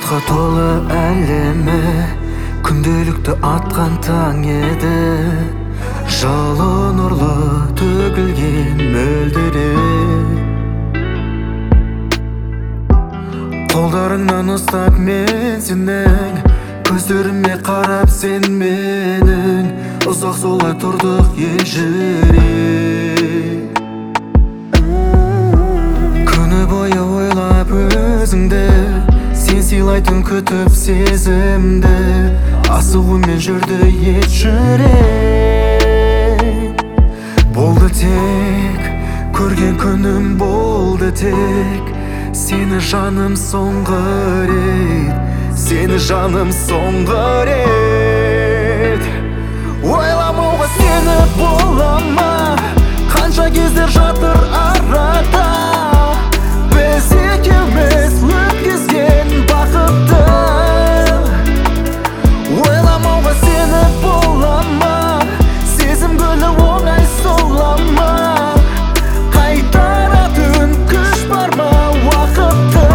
Бақытқа толы әлемі күнделікті атқан таң еді. Жылы нұрлы төгілген мөлдіреп, қолдарыңнан ұстап мен сенің, көздеріме қарап сен менің. Ұзақ солай тұрдық елжіреп, күні бойы ойлап өзіңді, сен сыйлайтын күтіп сезімді. Асығумен жүрді ет жүрек. Болды тек көрген күнім, болды тек сені жаным соңғы рет, сені жаным соңғы рет. Ойламауға сені бола ма, қанша кездер жатыр арада. Біз екеуміз өткізген бақытты. Ойламауға сені бола ма, сезім гүлі оңай сола ма. Қайтаратын күш бар ма уақытты.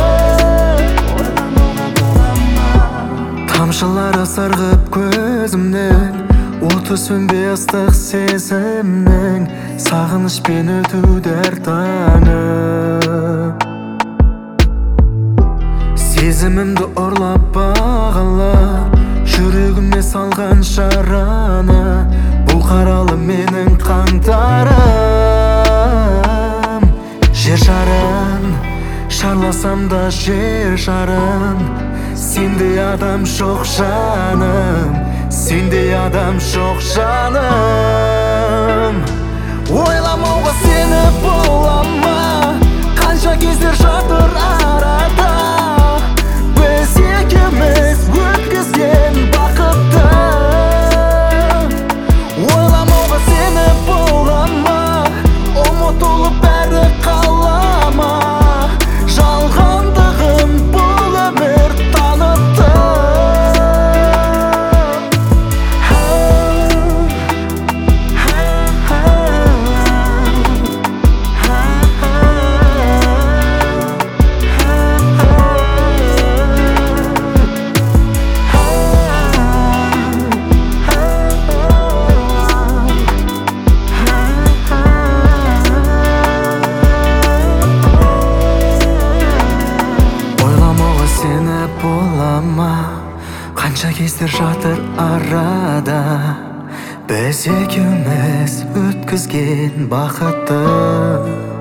Тамшылары сырғып көзімнен, оты сөнбей ыстық сезімнің. Сағынышпен өтуді әр таңым, сезімімді ұрлап бағалап, жүрегіме салған жараны. Бұл қаралы менің қаңтарым. Жер шарын шарласам да жер шарын, сендей адам жоқ жаным, сендей адам жоқ жаным. Ойламауға сені бола ма, қанша кездер жатыр арада. Біз екеуміз өткізген бақытты. Ойламауға сені бола ма, ұмытылып бәрі қала ма. Жалғандығын бұл өмір танытты. Бола ма, қанша кездер жатыр арада. Біз екеуміз өткізген бақытты.